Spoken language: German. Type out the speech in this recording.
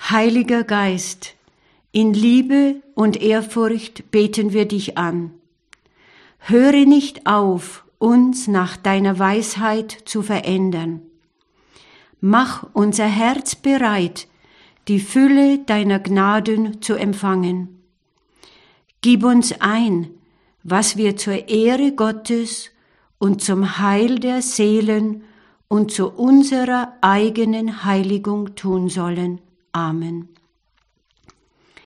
Heiliger Geist, in Liebe und Ehrfurcht beten wir dich an. Höre nicht auf, uns nach deiner Weisheit zu verändern. Mach unser Herz bereit, die Fülle deiner Gnaden zu empfangen. Gib uns ein, was wir zur Ehre Gottes und zum Heil der Seelen und zu unserer eigenen Heiligung tun sollen. Amen.